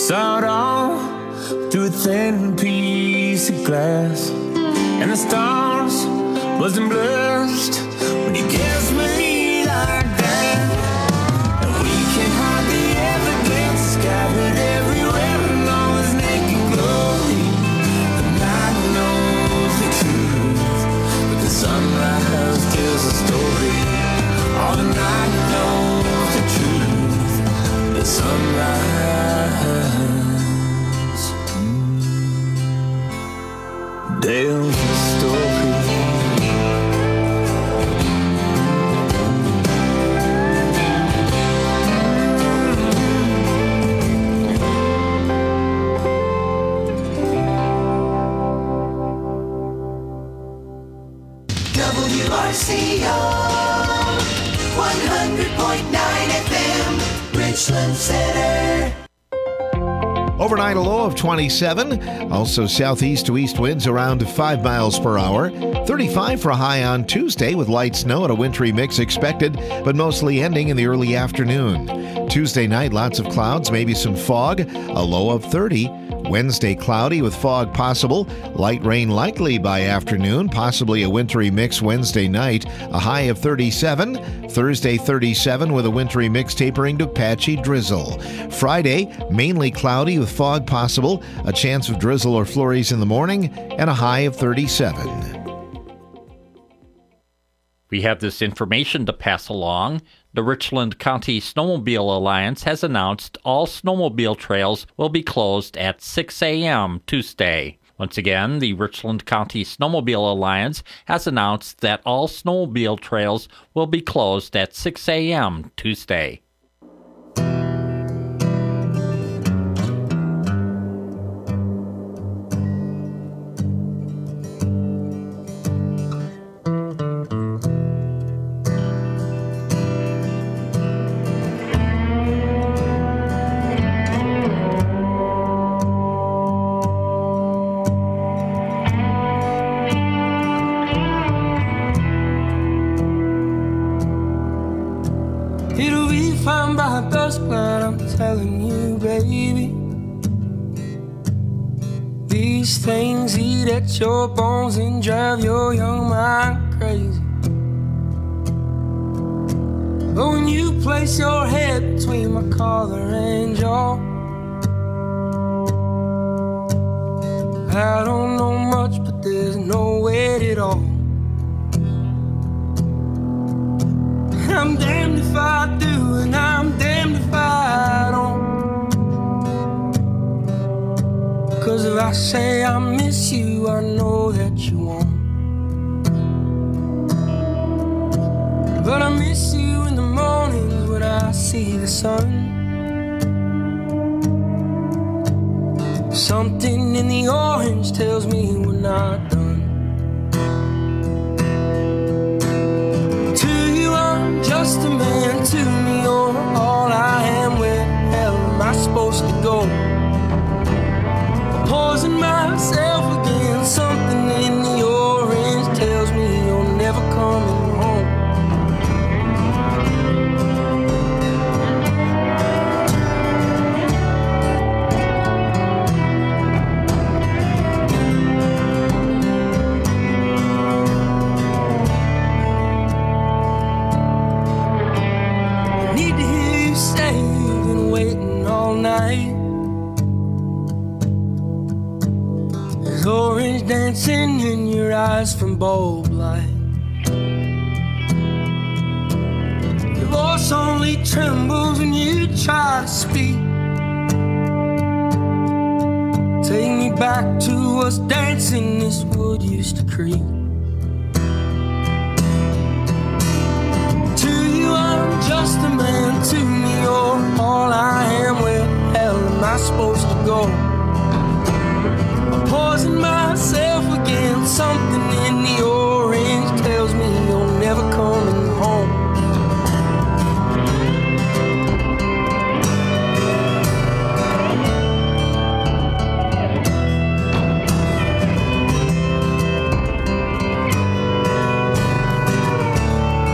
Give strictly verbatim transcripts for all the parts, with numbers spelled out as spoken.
Saw it all through a thin piece of glass, and the stars wasn't blessed when you kissed me like that. And we can hide the evidence scattered everywhere along this naked glory. The night knows the truth, but the sunrise tells a story. All the night knows the truth, the sunrise tells the story. W R C O one hundred point nine F M, Richland Center. Overnight a low of twenty-seven. Also southeast to east winds around five miles per hour. thirty-five for a high on Tuesday with light snow and a wintry mix expected, but mostly ending in the early afternoon. Tuesday night, lots of clouds, maybe some fog, a low of thirty. Wednesday, cloudy with fog possible. Light rain likely by afternoon, possibly a wintry mix Wednesday night, a high of thirty-seven. Thursday, thirty-seven with a wintry mix tapering to patchy drizzle. Friday, mainly cloudy with fog possible, a chance of drizzle or flurries in the morning, and a high of thirty-seven. We have this information to pass along. The Richland County Snowmobile Alliance has announced all snowmobile trails will be closed at six a.m. Tuesday. Once again, the Richland County Snowmobile Alliance has announced that all snowmobile trails will be closed at six a.m. Tuesday. Telling you, baby, these things eat at your bones and drive your young mind crazy. But when you place your head between my collar and jaw, I don't know much, but there's no weight at all. I'm damned if I do, and I'm damned if I don't. 'Cause if I say I miss you, I know that you won't. But I miss you in the mornings when I see the sun. Something in the orange tells me we're not done. Just a man, to me you're all I am. Where the hell am I supposed to go? I'm poisoning myself again. Something in the orange tells me you're never coming home. There's orange dancing in your eyes from bulb light. Your voice only trembles when you try to speak. Take me back to us dancing this wood used to creep. To you I'm just a man, to me you're all I am. Where the hell am I supposed to go? I'm poisoning myself again. Something in the orange tells me you're never coming home.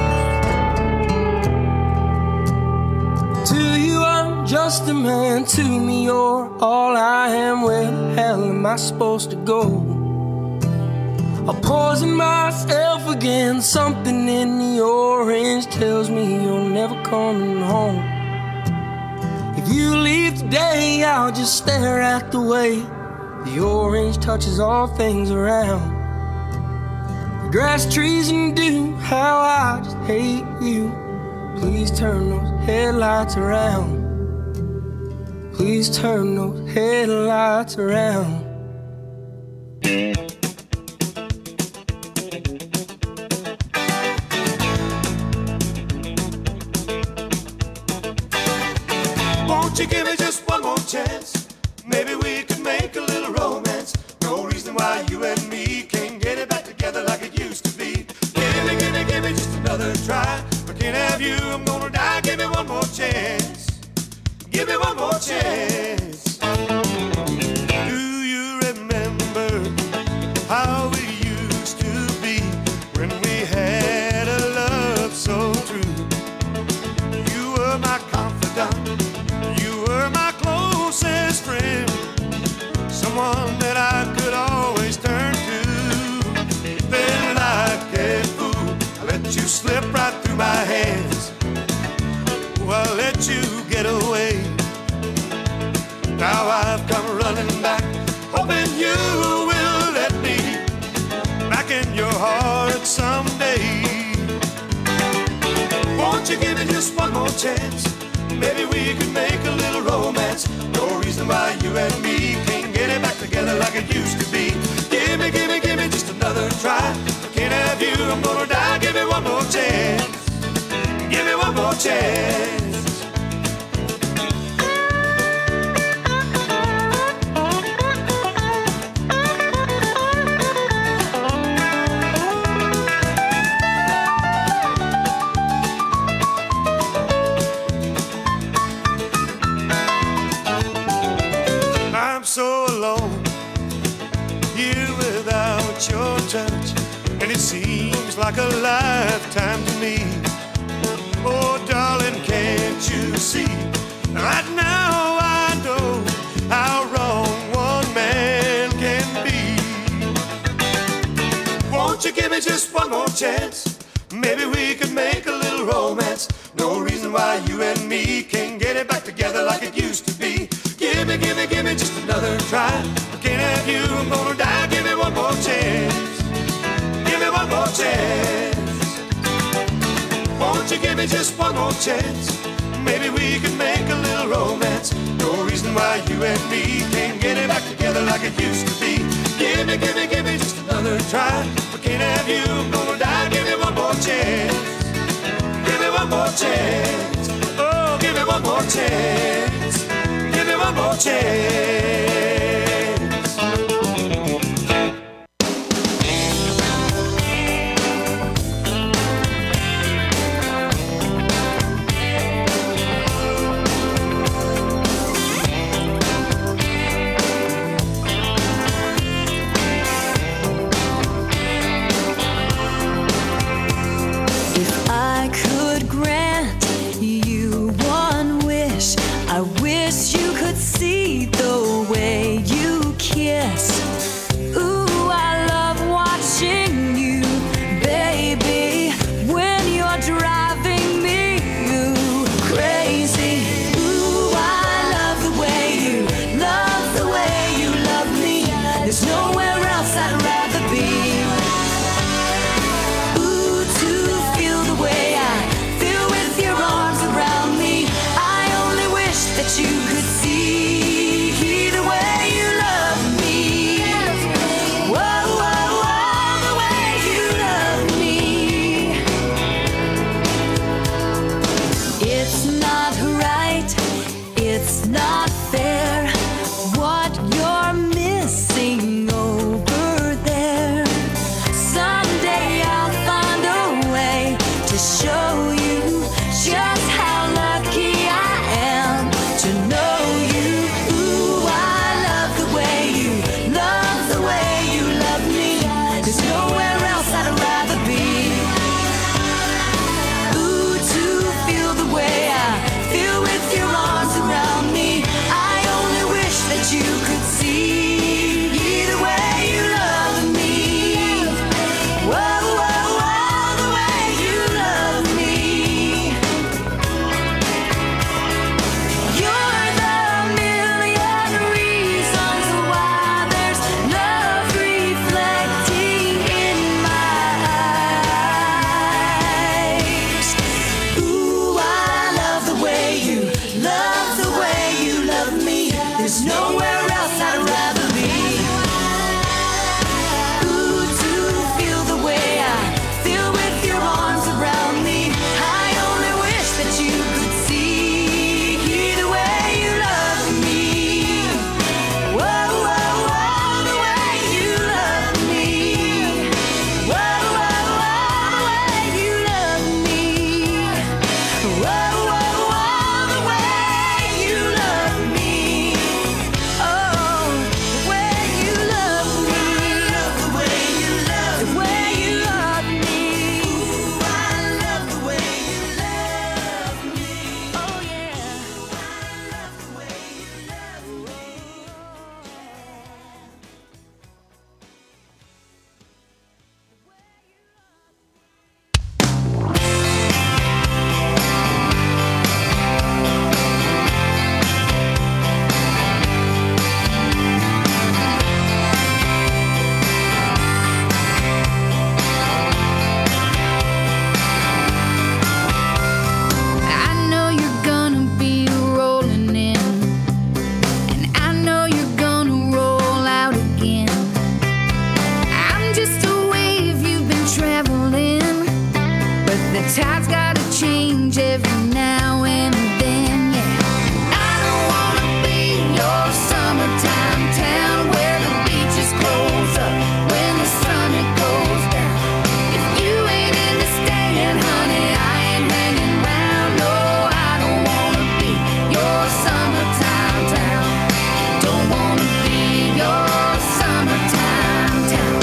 To you I'm just a man, to me you're all I am. Where the hell am I supposed to go? I'm poisoning myself again. Something in the orange tells me you're never coming home. If you leave today, I'll just stare at the way the orange touches all things around. The grass, trees, and dew, how I just hate you. Please turn those headlights around. Please turn those headlights around. Won't you give me just one more chance? Maybe we could make a little romance. No reason why you and me can't get it back together like it used to be. Give me, give me, give me just another try. If I can't have you, I'm gonna die. Give me one more chance. Give me one more chance. Do you remember how we used to be when we had a love so true? You were my confidant, you were my closest friend, someone that I could always turn to. Then like a fool, I let you slip right through my hands. Oh, I let you get away. Now I've come running back, hoping you will let me back in your heart someday. Won't you give me just one more chance? Maybe we could make a little romance. No reason why you and me can't get it back together like it used to be. Give me, give me, give me just another try. If I can't have you, I'm gonna die. Give me one more chance. Give me one more chance. So alone, here without your touch, and it seems like a lifetime to me. Oh, darling, can't you see? Right now I know how wrong one man can be. Won't you give me just one more chance? Maybe we could make a little romance. No reason why you and me can't get it back together like it used to be. Give me, give me, give me just another try. I can't have you, I'm gonna die. Give me one more chance. Give me one more chance. Won't you give me just one more chance? Maybe we could make a little romance. No reason why you and me can't get it back together like it used to be. Give me, give me, give me just another try. I can't have you, I'm gonna die. Give me one more chance. Give me one more chance. Oh, give me one more chance. Give me one more chance. If I could grant you one wish, I wish you could see the way you kiss. Ooh, I love watching you, baby, when you're driving me ooh, crazy. Ooh, I love the way you, love the way you love me. There's nowhere else I'd rather be. Ooh, to feel the way I feel with your arms around me. I only wish that you could see the way you love me. nowhere else I'd rather be. Ooh, to feel the way I feel with your arms around me. I only wish that you could see the way you love me. Whoa, whoa, whoa, the way you love me. Whoa, whoa, whoa, the way you love me. Whoa, whoa, whoa, the way you love me. Oh, the way you love me. The way you love me. The way you love me. Ooh, I love the way you love me. Oh, yeah. I love the way you love me. I know you're gonna be rolling in, and I know you're gonna roll out again. I'm just a wave you've been traveling, but the tide's gotta change every now and then, yeah. I don't wanna be your summertime town where the beaches close up when the sun it goes down. If you ain't into staying, honey, I ain't hanging round. No, I don't wanna be your summertime town. Don't wanna be your summertime town.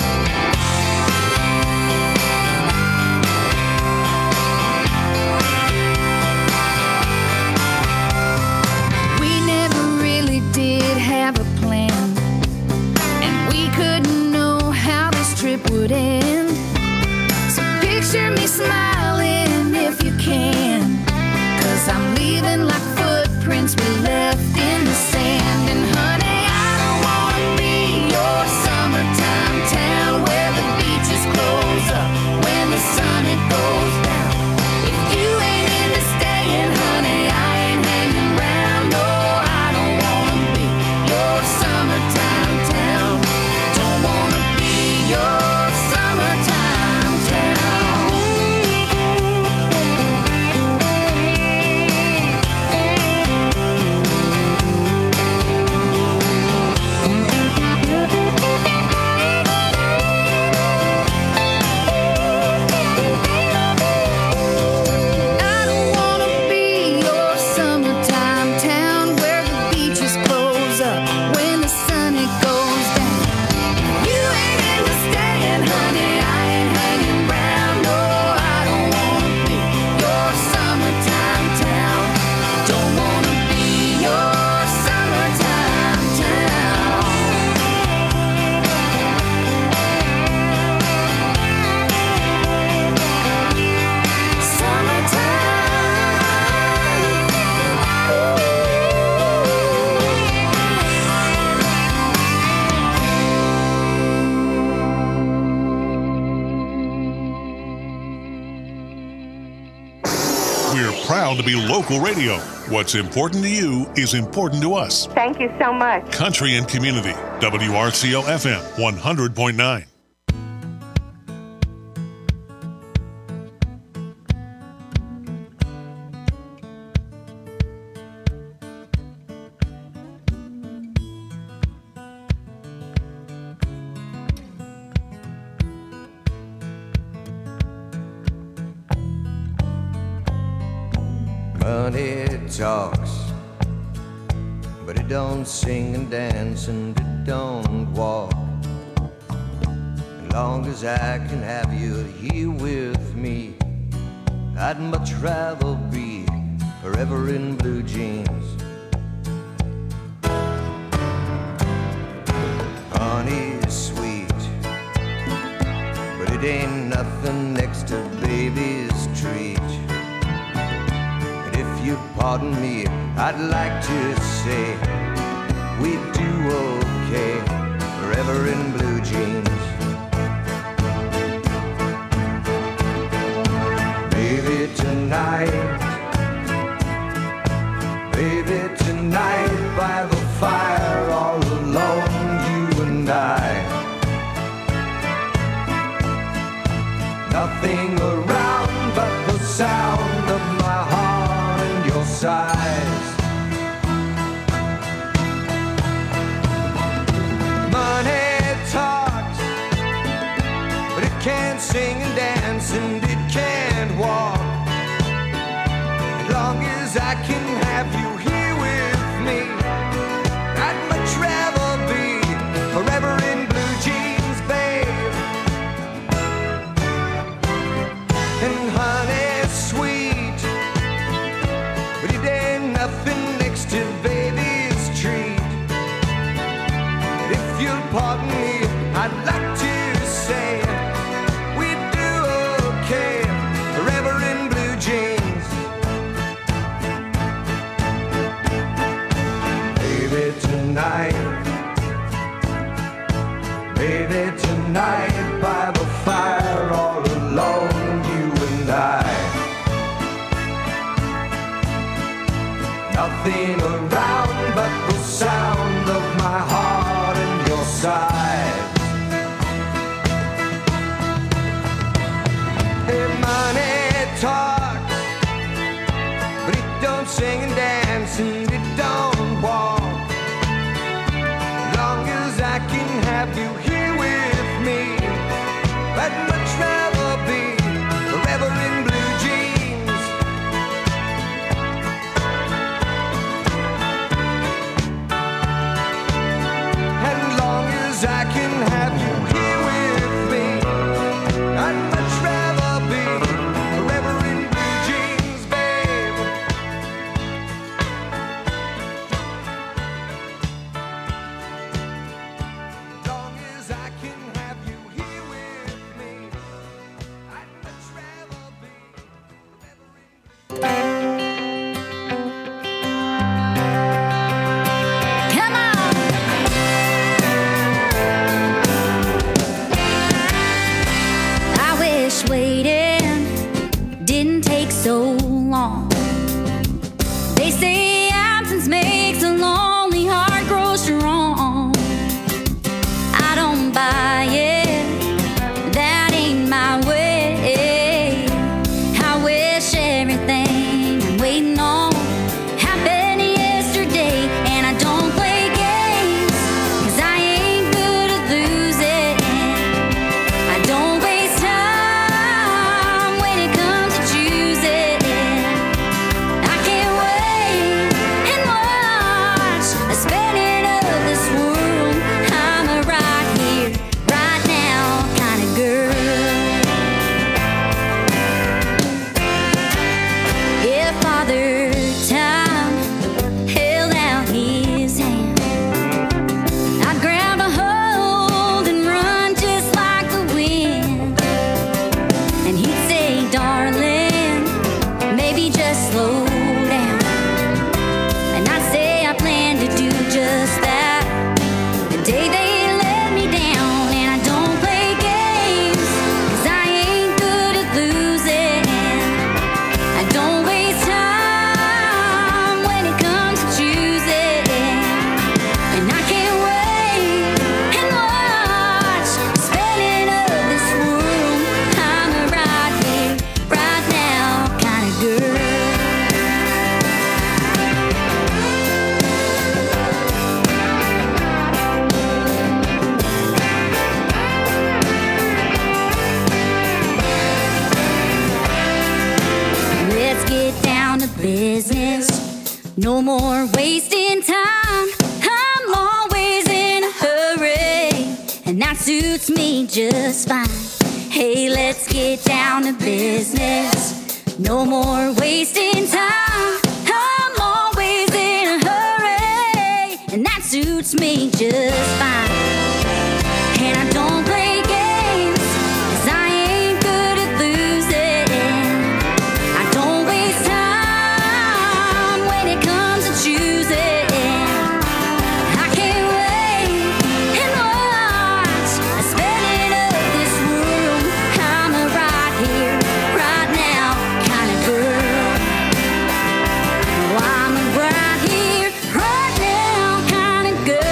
We never really did have a plan, and we couldn't know how this trip would end. So picture me smiling if you can, 'cause I'm leaving like footprints we left in the sand. And honey, I don't wanna be your summertime town where the beaches close up when the sun it goes down. If you ain't into staying, honey, I ain't hanging round. No, I don't wanna be your summertime town. Don't wanna be your summertime town. I don't wanna be your summertime town where the beaches close up when the sun it goes down. You ain't into staying, honey, I ain't hanging round. No, I don't wanna be your summertime town. Don't wanna be your summertime town. We're proud to be local radio. What's important to you is important to us. Thank you so much. Country and Community, W R C O F M one hundred point nine. Money talks, but it don't sing and dance and it don't walk. As long as I can have you here with me, I'd much rather be forever in blue jeans. Honey's sweet, but it ain't nothing next to baby's treat. And if you pardon me, I'd like to say we do okay forever in blue jeans. Baby, tonight, baby, tonight by the fire if you'll pardon me, I'd like to say we do okay, forever in blue jeans. Baby, tonight, baby, tonight, by the fire, all alone, you and I. Nothing around but the sound of my heart and your side. Hey, money talks, but it don't sing and dance and it don't walk. Long as I can have you here with me, I'd much rather be forever in blue jeans. And long as I can have you here with me, I'd much rather be forever in blue jeans, babe. Long as I can have you here with me, I'd much rather be forever in Come on. I wish waiting didn't take so long. They say absence makes a lonely heart grow strong. I don't buy it, that ain't my way. I wish everything I'm waiting on happened yesterday. And I don't play games, 'cause I ain't good at losing. I don't waste time when it comes to choosing. I can't wait and watch a spinning of this world. I'm a right here, right now kind of girl. If Father Time held out his hand, I'd grab a hold and run just like the wind. And he'd say, darling, maybe just slow down. And I'd say I plan to do just that the day they let me down. And I don't play games, 'cause I ain't good at losing. I don't waste time when it comes to choosing. And I can't wait and watch the spinning of this world. I'm a right here, right now kind of girl. Let's get down to business. No more wasting time. I'm always in a hurry, and that suits me just fine. Hey, let's get down to business. No more wasting time. I'm always in a hurry, and that suits me just fine. And I don't play games, 'cause I ain't good at losing. I don't waste time when it comes to choosing. I can't wait and watch a spinning of this world. I'm a right here, right now kind of girl. Oh, I'm a right here, right now kind of girl.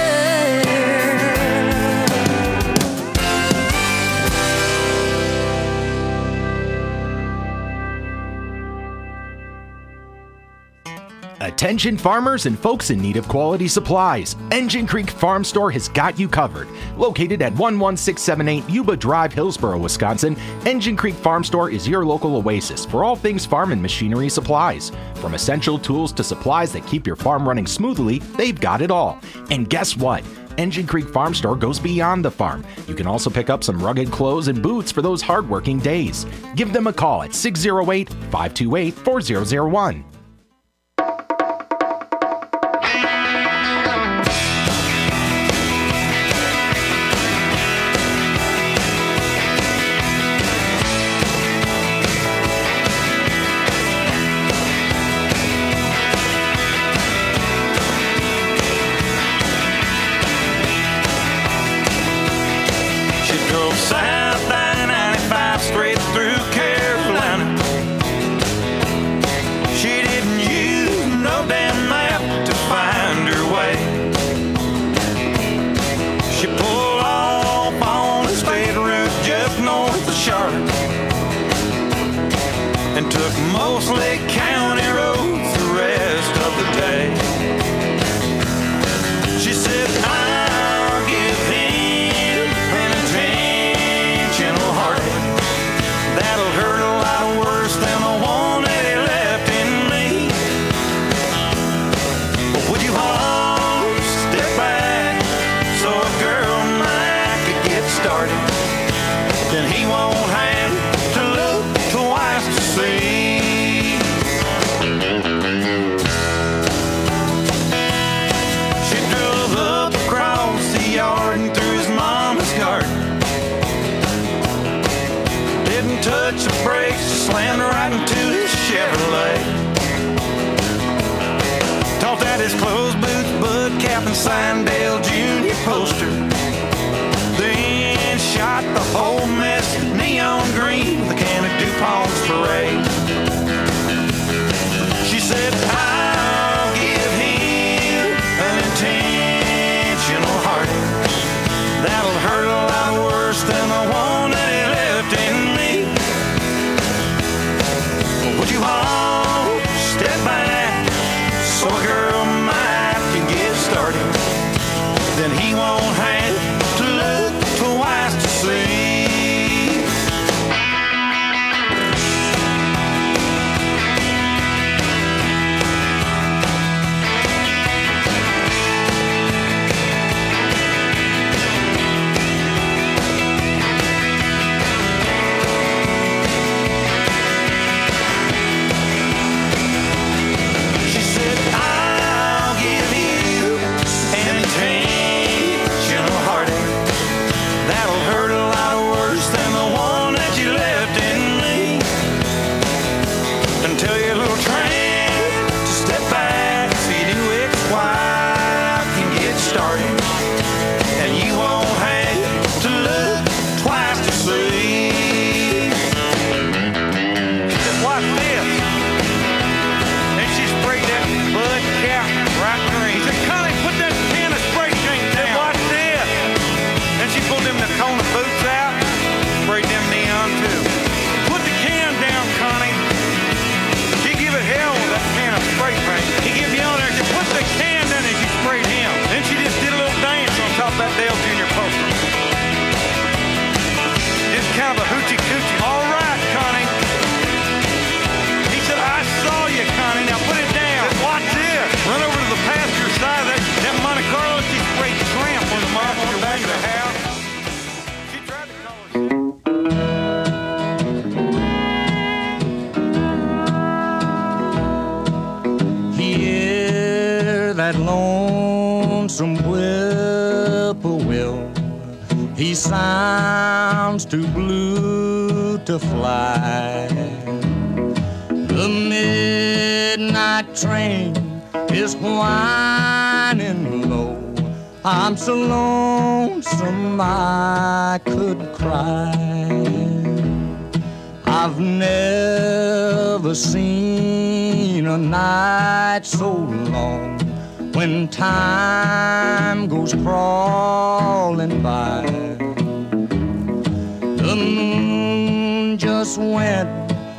Attention farmers and folks in need of quality supplies. Engine Creek Farm Store has got you covered. Located at one one six seven eight Yuba Drive, Hillsboro, Wisconsin, Engine Creek Farm Store is your local oasis for all things farm and machinery supplies. From essential tools to supplies that keep your farm running smoothly, they've got it all. And guess what? Engine Creek Farm Store goes beyond the farm. You can also pick up some rugged clothes and boots for those hardworking days. Give them a call at six oh eight, five two eight, four zero zero one. south I ninety-five straight through Carolina. She didn't use no damn map to find her way. She pulled off on the state route just north of Charlotte and took mostly county roads the rest of the day. She said, I'll give him an intentional heartache that'll hurt a lot worse than the one that he left in me. But would you all step back so a girl might could get started? Then he won't have to look twice to see. She drove up across the yard and through his mama's garden. Didn't touch the brakes, just slammed right into his Chevrolet. Tossed out his closed boots, bud cap, and Signdale Junior poster. Then shot the whole mess neon green with a can of DuPont's parade. She said, I'll give him an intentional heartache that'll hurt a lot worse than the one that he left in me. Would you all step back so a girl might can get started? Then he won't have to look twice to see. She said, I'll give you an intentional heartache that'll hurt a lot worse than the one that you left in me. And tell your little tramp to step back, see new X Y can get started, and you won't have to look twice to see. She said, watch this. And she sprayed that bud cap right green. She said, Connie, put that can of spray paint down. Watch this. And she pulled them Nakona boots out, sprayed them neon too. Put the can down, Connie. She give it hell with that can of spray paint. He give you on there, she put the can down and she sprayed him. Then she just did a little dance on top of that Dale Junior poster. Just kind of a hoochie coochie. All right, Connie. He said, I saw you, Connie. Now put it down. Said, watch this. Run over to the passenger side of that, that Monte Carlo. She sprayed tramp on the mom on the back of the house. She tried to call us. Hear that lonesome whippoorwill. He sounds too blue to fly. The midnight train is whining low. I'm so lonesome I could cry. I've never seen a night so long when time goes crawling by. The moon just went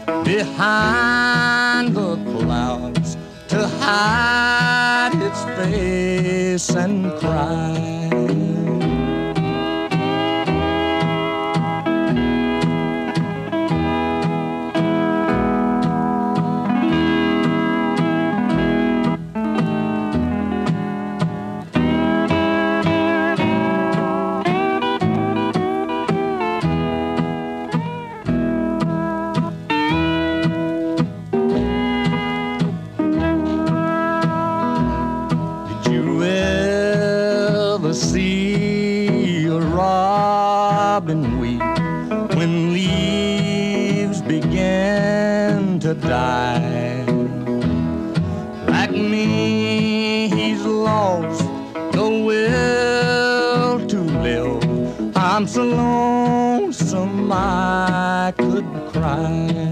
behind the clouds to hide its face and cry. See a robin weep when leaves begin to die. Like me, he's lost the will to live. I'm so lonely lonesome I could cry.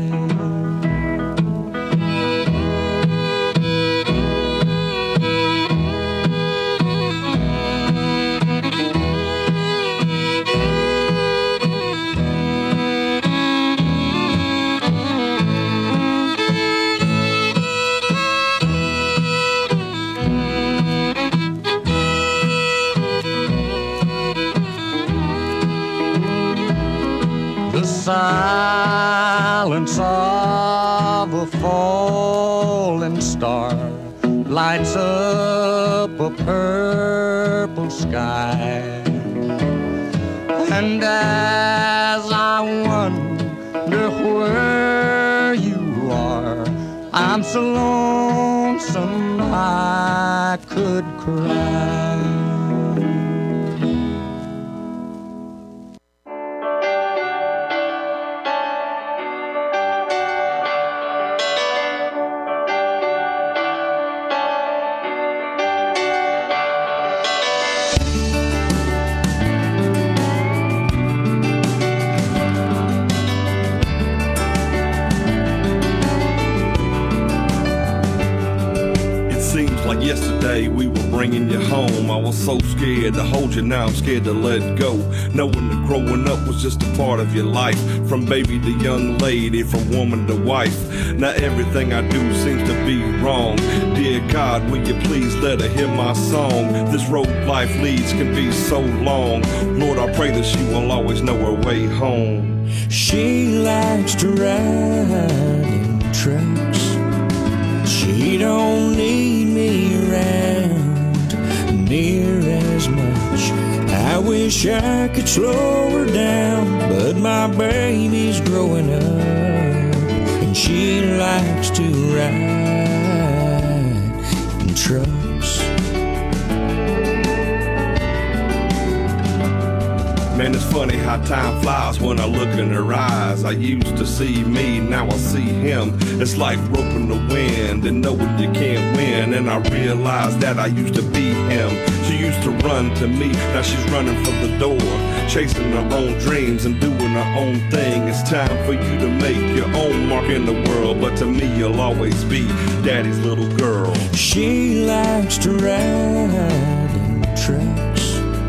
Silence of a falling star lights up a purple sky, and as I wonder where you are, I'm so lonesome I could cry. Yesterday we were bringing you home. I was so scared to hold you, now I'm scared to let go. Knowing that growing up was just a part of your life. From baby to young lady, from woman to wife. Now everything I do seems to be wrong. Dear God, will you please let her hear my song? This road life leads can be so long. Lord, I pray that she will always know her way home. She likes to ride in trucks. She don't need me around near as much. I wish I could slow her down, but my baby's growing up, and she likes to ride in trucks. Man, it's funny how time flies when I look in her eyes. I used to see me, now I see him. It's like roping the wind and knowing you can't win. And I realized that I used to be him. She used to run to me, now she's running for the door, chasing her own dreams and doing her own thing. It's time for you to make your own mark in the world, but to me you'll always be daddy's little girl. She likes to ride in trucks.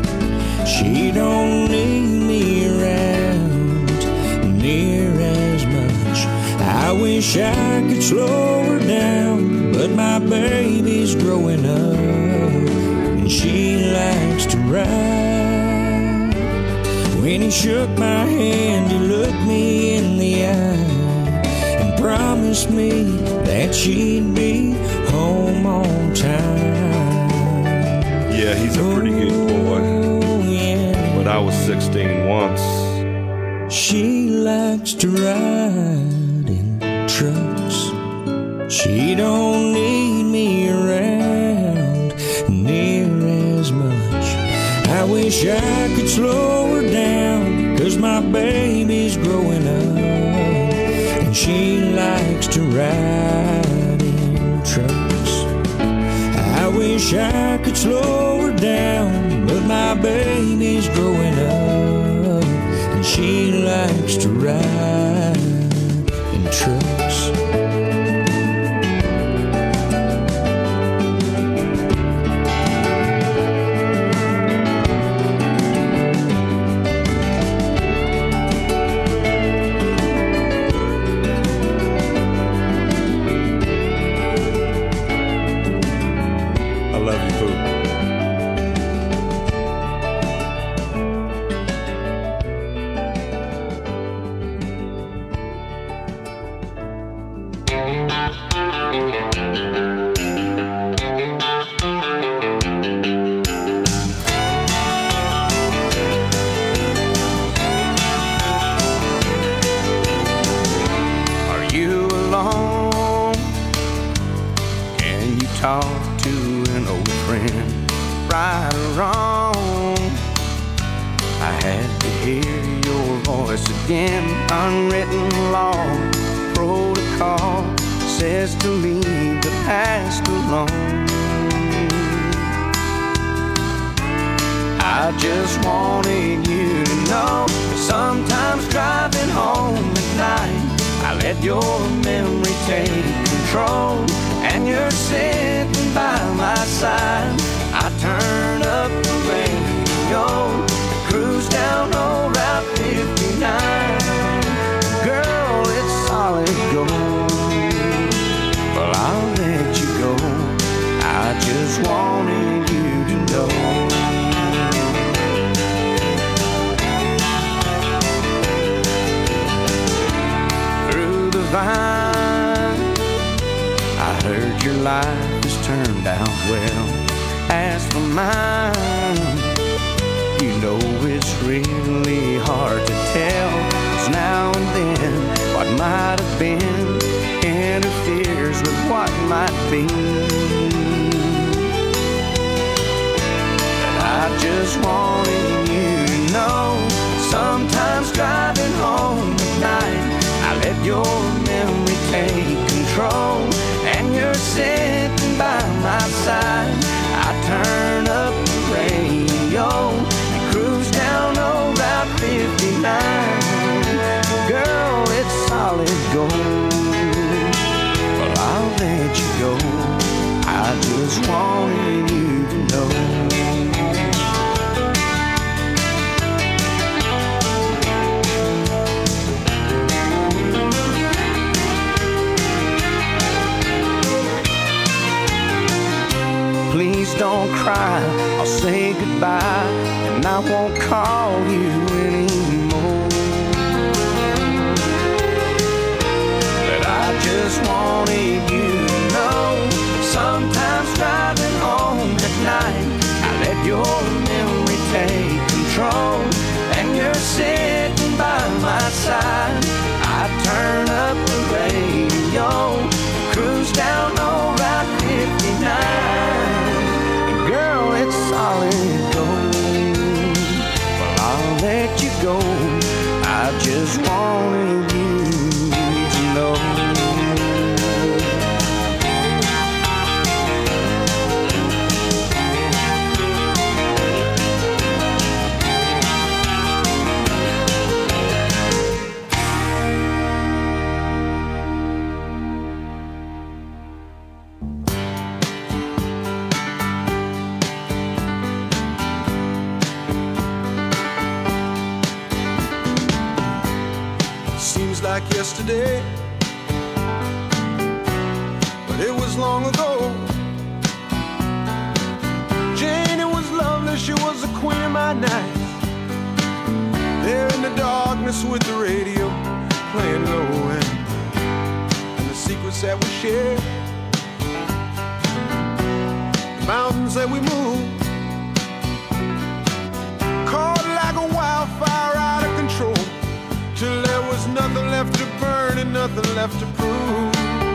She don't need me around near as much. I wish I could slow her down, but my baby's growing up, and she likes to ride. When he shook my hand, he looked me in the eye and promised me that she'd be home on time. Yeah, he's a pretty good boy. But I was sixteen once. She likes to ride in trucks. She don't need me around near as much. I wish I could slow her down, 'cause my baby's growing up, and she likes to ride in trucks. I wish I could slow her down, but my baby's growing up, and she likes to ride in trucks. I just wanted you to know sometimes home at night, I let your memory take control, and you're sitting by my side. I turn up the radio, cruise down old Route fifty-nine. Girl, it's solid gold. Well, I'll let you go. I just wanted you to know. Through the vine, I heard your life has turned out well. As for mine, you know it's really hard to tell, 'cause now and then what might have been interferes with what might be. And I just wanted you to know, sometimes driving home at night, I let your memory take control, and you're sitting by my side. I turn up the radio and cruise down old Route fifty-nine. Girl, it's solid gold. Well, I'll let you go. I just wanted you to know. Please don't cry, I'll say goodbye, and I won't call you anymore. But I just wanted you to know, sometimes driving home at night, I let your memory take control, and you're sitting by my side. I turn up the radio, cruise down old Route fifty-nine. Girl, it's solid gold. Well, I'll let you go. I just wanted you to know. Like yesterday, but it was long ago. Jane, it was lovely, she was the queen of my night. There in the darkness with the radio playing low, and, and the secrets that we shared, the mountains that we moved, caught like a wildfire out of control, till there was nothing left to burn and nothing left to prove.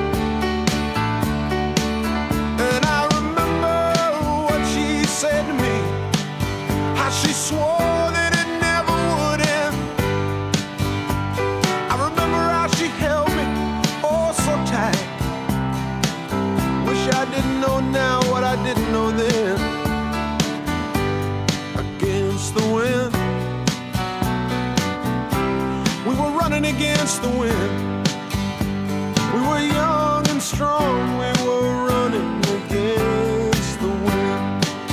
And I remember what she said to me, how she swore that it never would end. I remember how she held me oh so tight. Wish I didn't know now what I didn't know then. Against the wind, we were running against the wind. We were young and strong, we were running against the wind.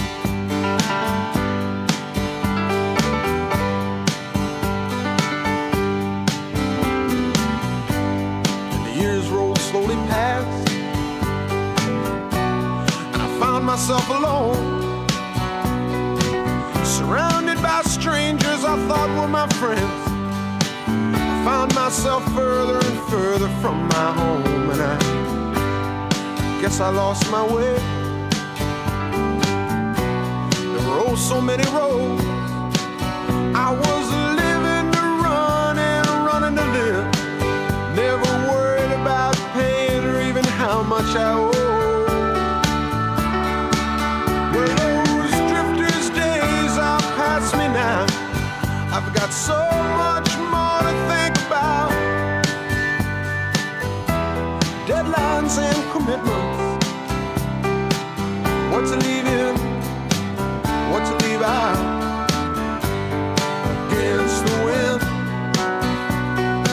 And the years rolled slowly past, and I found myself alone, surrounded by strangers I thought were my friends. Found myself further and further from my home, and I guess I lost my way. There were oh so many roads. I was living to run and running to live, never worried about paying or even how much I owe. Well, those drifters' days are past me now. I've got so much more to think about. Deadlines and commitments, what to leave in, what to leave out. Against the wind,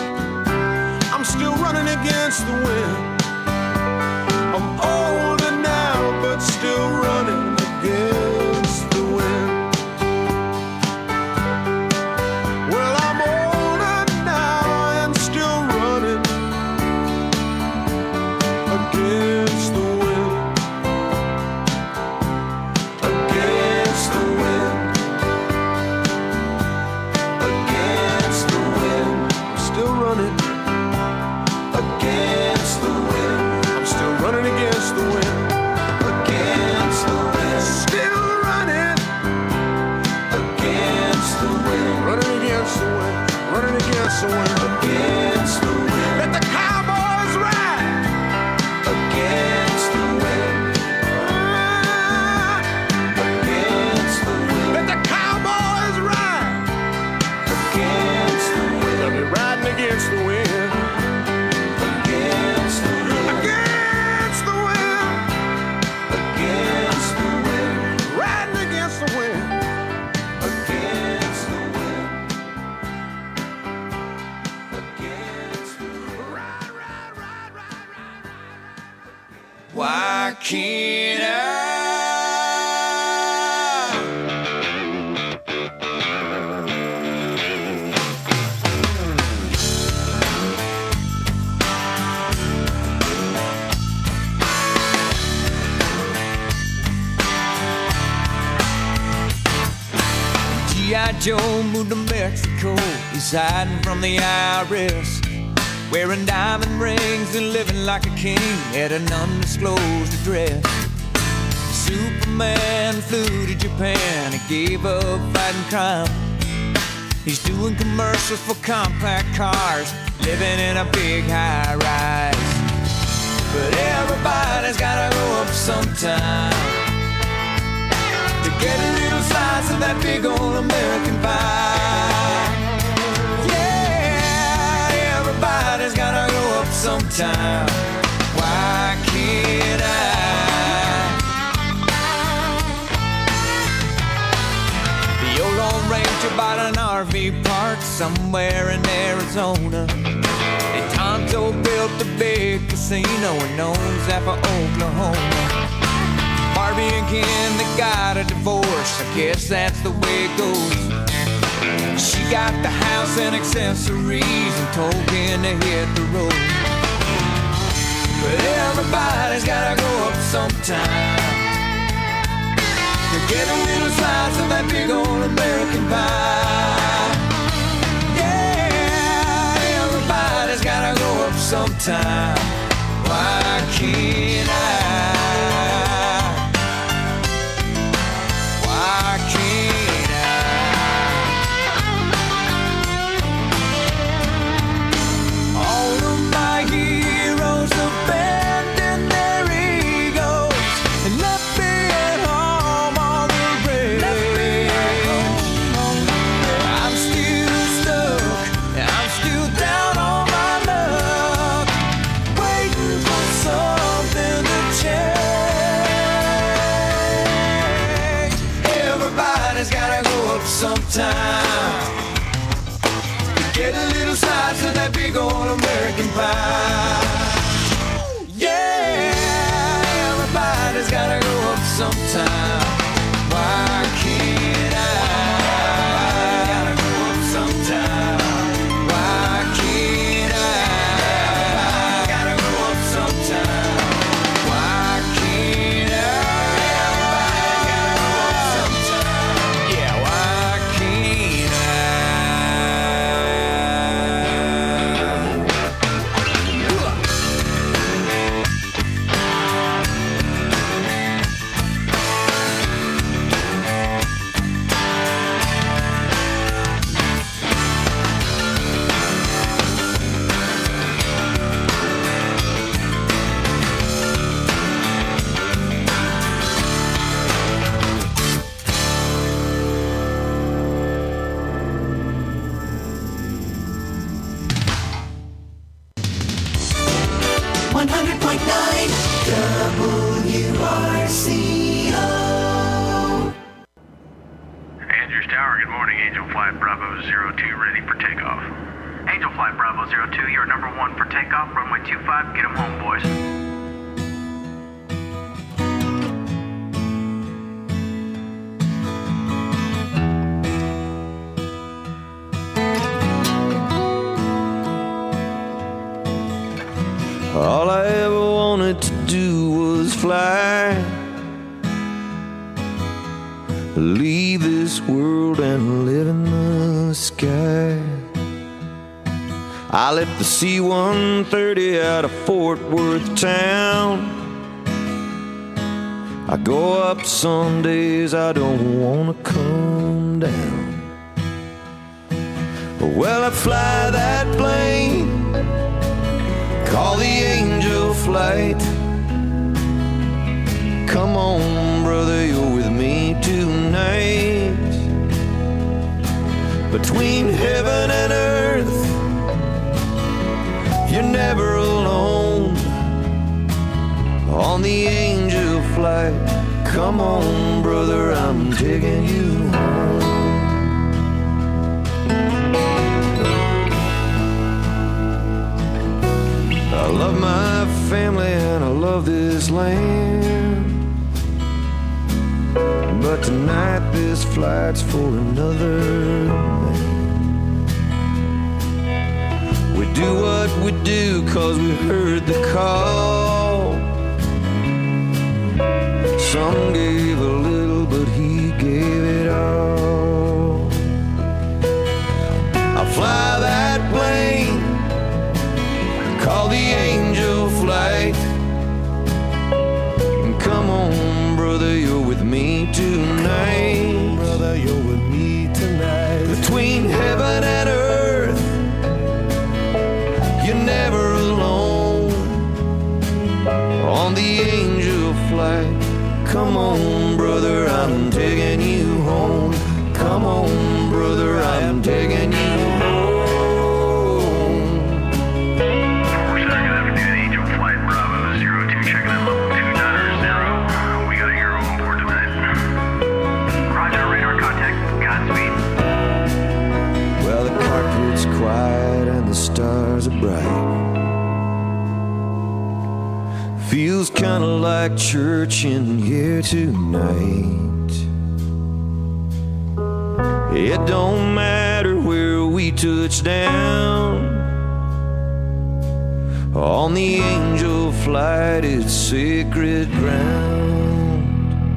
against the wind. Against the wind. Let the cowboys ride against the wind. Against the wind. Let the cowboys ride against the wind. They'll be riding against the wind. Against the wind. Against the wind. Against the wind. Riding against the wind. Why can't I? G I. Joe moved to Mexico. He's hiding from the I R S, wearing diamond rings and living like a king at an undisclosed address. Superman flew to Japan and gave up fighting crime. He's doing commercials for compact cars, living in a big high-rise. But everybody's gotta go up sometime to get a little slice of that big old American pie. Everybody's gotta go up sometime. Why can't I? The old Lone Ranger bought an R V park somewhere in Arizona. And Tonto built a big casino in Nozappa, Oklahoma. Barbie and Ken, they got a divorce. I guess that's the way it goes. She got the house and accessories and told Ken to hit the road. But everybody's gotta go up sometime to get a little slice of that big old American pie. Yeah, everybody's gotta go up sometime. Why can't I? Why can't I? All of my heroes abandoned their egos and left me at home on the range. I'm still stuck, I'm still down on my luck, waiting for something to change. Everybody's gotta go up sometime to get a little slice of that big old American pie. Yeah, everybody's gotta go up sometime. Why can't I? Gotta go up sometime. Why can't I? Gotta go up sometime. Why can't I? Everybody gotta go up sometime. Yeah, why can't I? one hundred point nine W R C O. Andrews Tower, good morning. Angel Flight Bravo zero two ready for takeoff. Angel Flight Bravo zero two, you're number one for takeoff. Runway two five, get them home, boys. All I ever wanted to do was fly, leave this world and live in the sky. I left the C one thirty out of Fort Worth town. I go up some days I don't wanna come down. Well, I fly that plane, call the Angel Flight. Come on, brother, you're with me tonight. Between heaven and earth, you're never alone. On the Angel Flight, come on, brother, I'm taking you home. I love my family and I love this land, but tonight this flight's for another man. We do what we do 'cause we heard the call. Some gave a little, but he gave it all. I fly that plane, call the Angel Flight. Come on, brother, you're with me tonight. Brother, you're with me tonight. Between heaven and earth, you're never alone. On the Angel Flight, come on, brother, I'm taking you home. Come on, brother, I'm taking you home. Quiet and the stars are bright. Feels kinda like church in here tonight. It don't matter where we touch down. On the Angel Flight, it's sacred ground.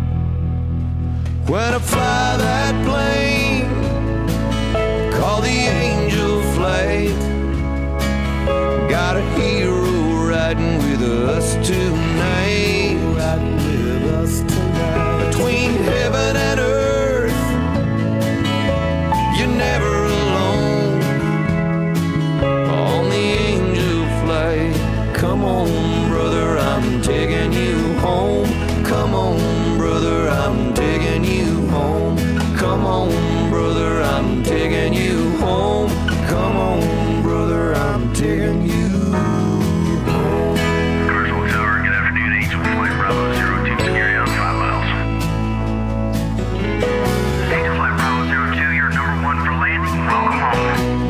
When I fly that plane, call the Angel Flight. Got a hero riding with us tonight. Riding with us tonight. Between heaven and earth, you're never alone. On the Angel Flight, come on, brother, I'm taking you home. Come on, brother, I'm taking you home. Come on, brother, I'm taking you home. Come on, brother, I'm taking you home. Carswell Tower, good afternoon. Angel Flight Bravo zero two, carry on five miles. Angel Flight Bravo zero two, you're number one for landing. Welcome home.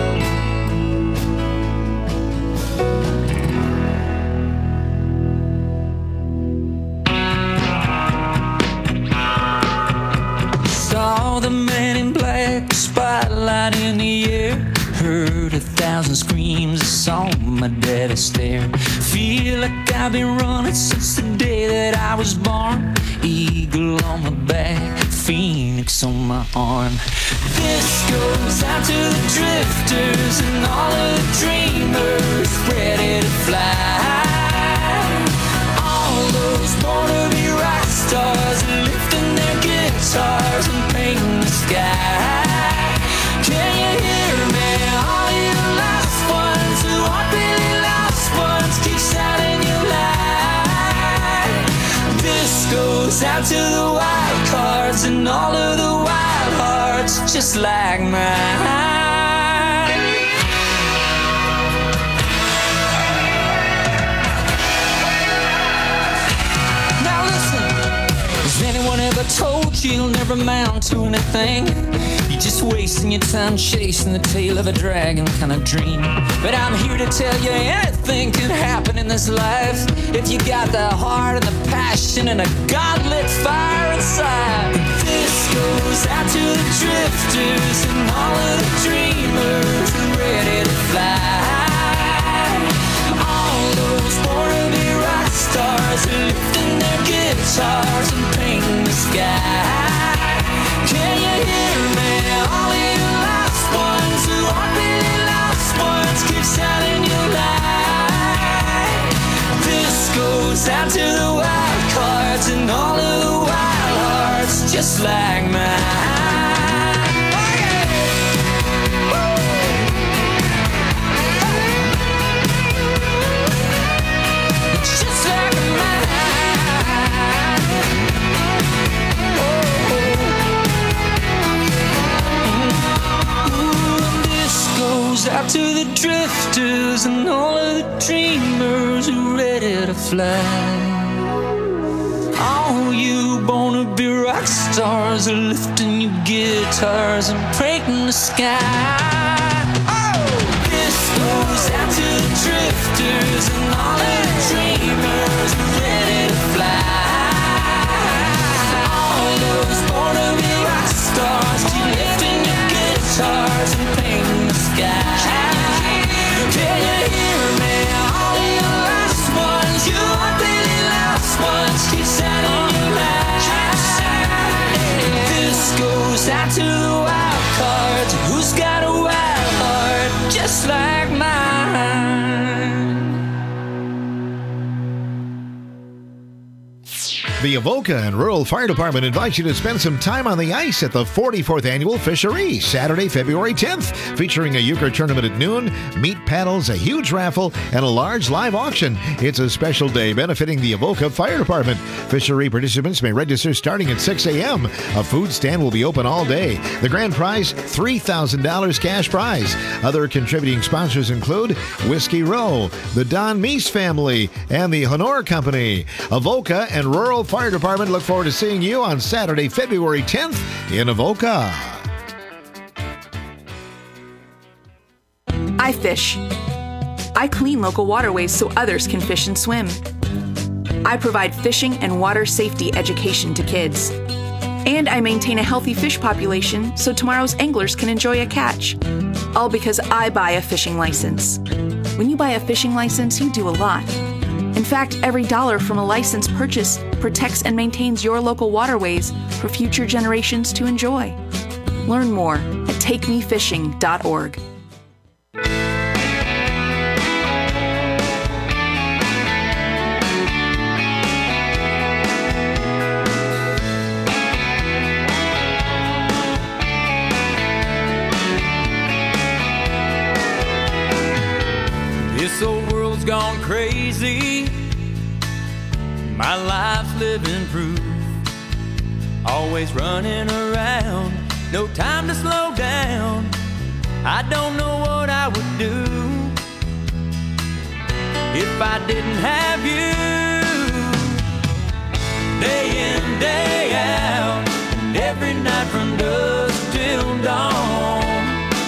Saw the man in black, spotlight in the air. Heard a thousand screams, saw my daddy stare. Feel like I've been running since the day that I was born. Eagle on my back, phoenix on my arm. This goes out to the drifters and all of the dreamers ready to fly. All those born to be rock stars lifting their guitars and painting the sky. Can you hear me? All you lost ones who aren't really lost ones, keep shining your light. This goes out to the wild cards and all of the wild hearts just like mine. Now listen, has anyone ever told you you'll never amount to anything? You're just wasting your time chasing the tail of a dragon kind of dream. But I'm here to tell you anything can happen in this life if you got the heart and the passion and a godlit fire inside. This goes out to the drifters and all of the dreamers ready to fly. All those wannabe rock stars lifting their guitars and painting the sky. Can you hear me? All you lost ones who aren't really lost ones, keep shining your light. This goes out to the wild cards and all of the wild hearts just like mine. Oh, yeah. Woo. to the drifters and all of the dreamers who are ready to fly. All you born-to-be rock stars are lifting your guitars and painting the sky. Oh! This goes out to the drifters and all of the dreamers who are ready to fly. All those born-to-be rock stars keep lifting your guitars and painting the sky. Can you hear me? All your last ones, you really last ones, keep sounding your light. This goes out to the wild cards. Who's got a wild heart just like mine? The Avoca and Rural Fire Department invites you to spend some time on the ice at the forty-fourth Annual Fishery, Saturday, February tenth, featuring a euchre tournament at noon, meat paddles, a huge raffle, and a large live auction. It's a special day benefiting the Avoca Fire Department. Fishery participants may register starting at six a.m. A food stand will be open all day. The grand prize, three thousand dollars cash prize. Other contributing sponsors include Whiskey Row, the Don Meese family, and the Honor Company. Avoca and Rural Fire Department look forward to seeing you on Saturday, February tenth in Avoca. I fish. I clean local waterways so others can fish and swim. I provide fishing and water safety education to kids. And I maintain a healthy fish population so tomorrow's anglers can enjoy a catch. All because I buy a fishing license. When you buy a fishing license, you do a lot. In fact, every dollar from a license purchase protects and maintains your local waterways for future generations to enjoy. Learn more at take me fishing dot org. This old world's gone crazy. My life's living proof. Always running around, no time to slow down. I don't know what I would do if I didn't have you. Day in, day out, and every night from dusk till dawn.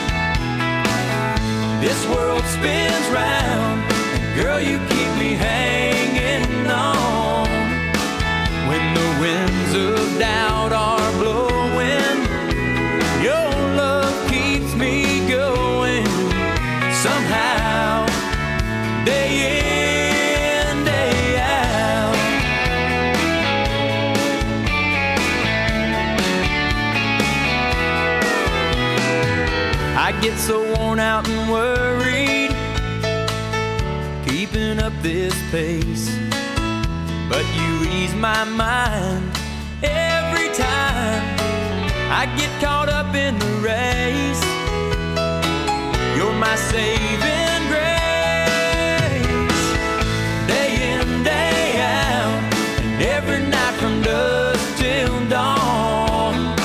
This world spins round, and girl, you keep me hanging on. When the winds of doubt are blowing, your love keeps me going. Somehow, day in, day out. I get so worn out and worried, keeping up this pace. But you ease my mind every time I get caught up in the race. You're my saving grace. Day in, day out, and every night from dusk till dawn.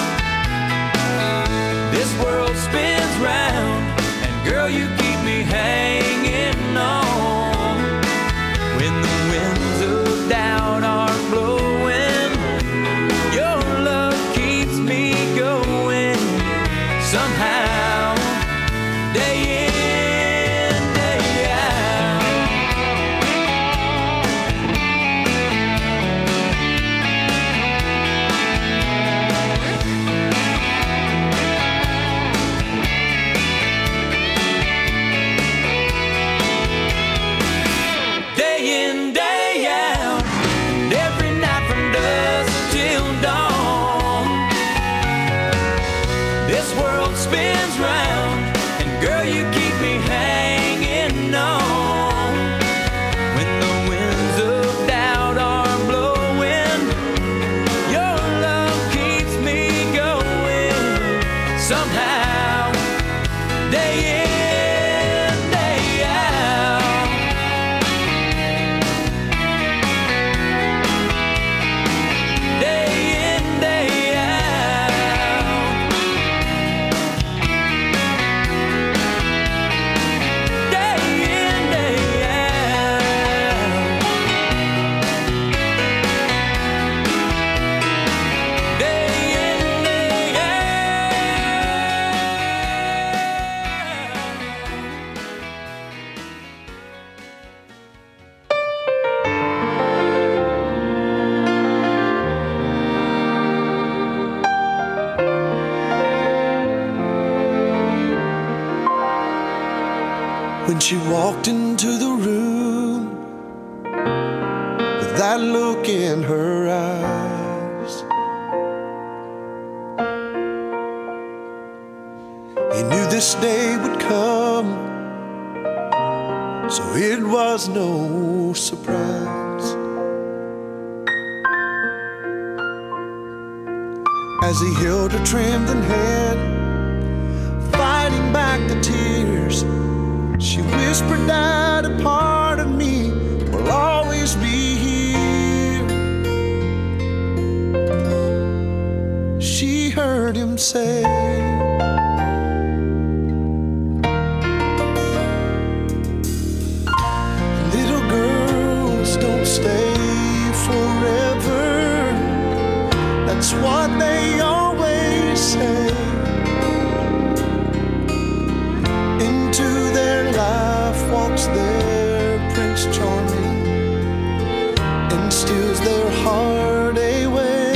This world spins round, and girl, you keep me hanging on. When the winds of doubt are blowing, your love keeps me going. Somehow, day in, day out. Day in, day out, and every night from dusk till dawn. This world spins round, and girl, you keep me hanging on. When the winds of doubt are blowing, your love keeps me going. Somehow, day in, day out. Day in, day out. when she walked into the room with that look in her eyes. He knew this day would come, so it was no surprise. As he held her trembling hand, fighting back the tears, she whispered that a part of me will always be here. She heard him say, little girls don't stay forever. That's what they always say. Into their life walks their Prince Charming and steals their heart away.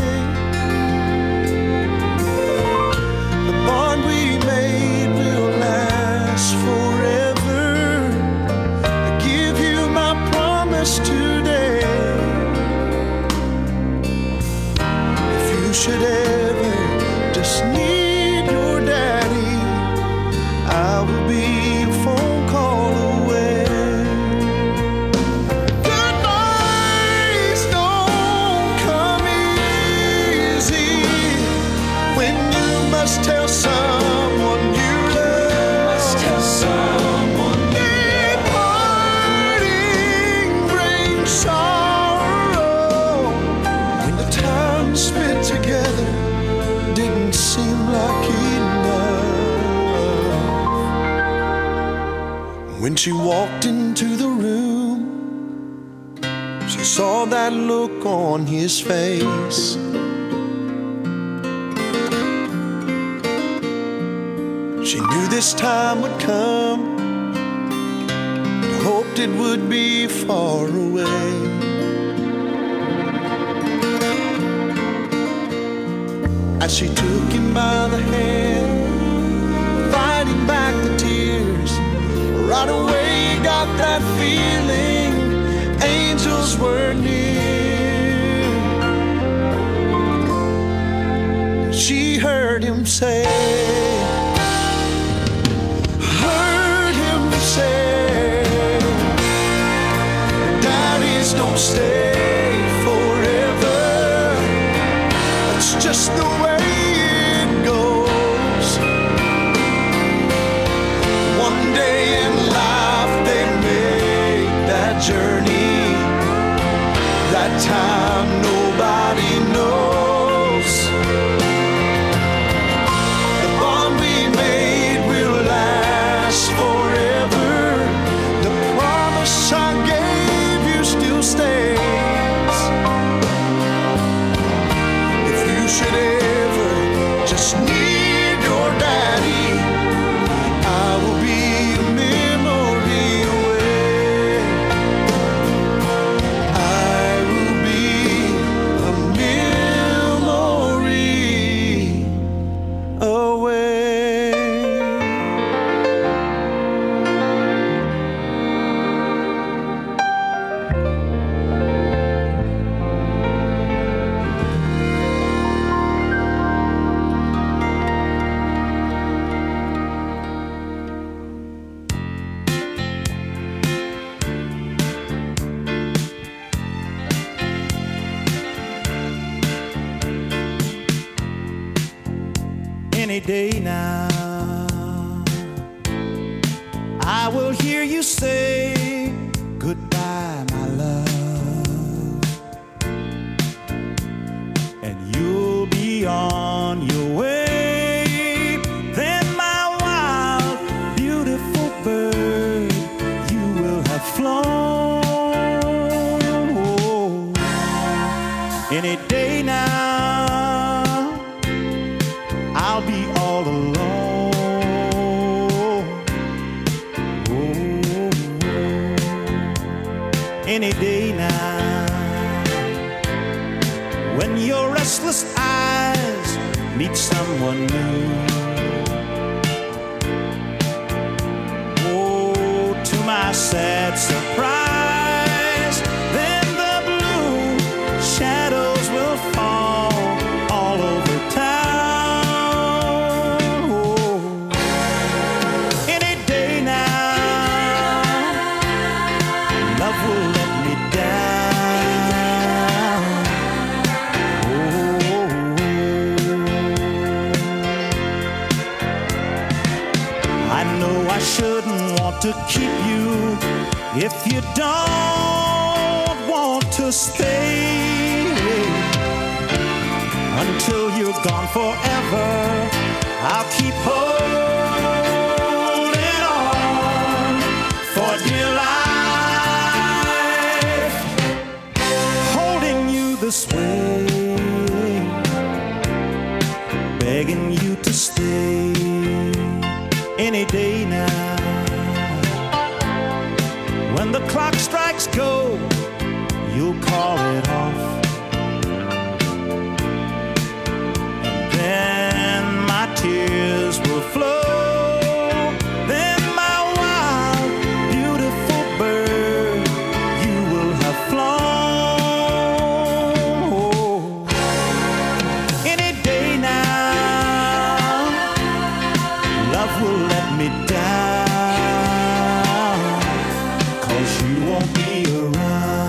The bond we made will last forever. I give you my promise today. If you should ever just need your daddy, I will be a phone call away. Goodbyes don't come easy when you must tell someone you love. Must tell someone you love. Parting brings sorrow when the time spent together didn't seem like enough. When she walked into the room, she saw that look on his face. She knew this time would come, and hoped it would be far away. As she took him by the hand, fighting back the tears, right away he got that feeling angels were near. She heard him say, heard him say, daddies don't stay forever. It's just the way it goes. One day in life they make that journey. That time nobody knows. The bond we made will last forever. The promise I gave you still stays. If you should ever just need your daddy, I will be a memory away. I will be a memory away. Any day now, I will hear you say goodbye, my love, and you'll be on your way. Then, my wild, beautiful bird, you will have flown. Oh, any day now, I'll be all alone. Oh, any day now, when your restless eyes meet someone new. Oh, I know I shouldn't want to keep you if you don't want to stay. Until you're gone forever, I'll keep holding on for dear life, holding you this way, begging you to stay any day now. When the clock strikes go, you'll call it off. Then my tears will flow. Then my wild, beautiful bird, you will have flown. Oh, any day now, love will let me down, 'cause you won't be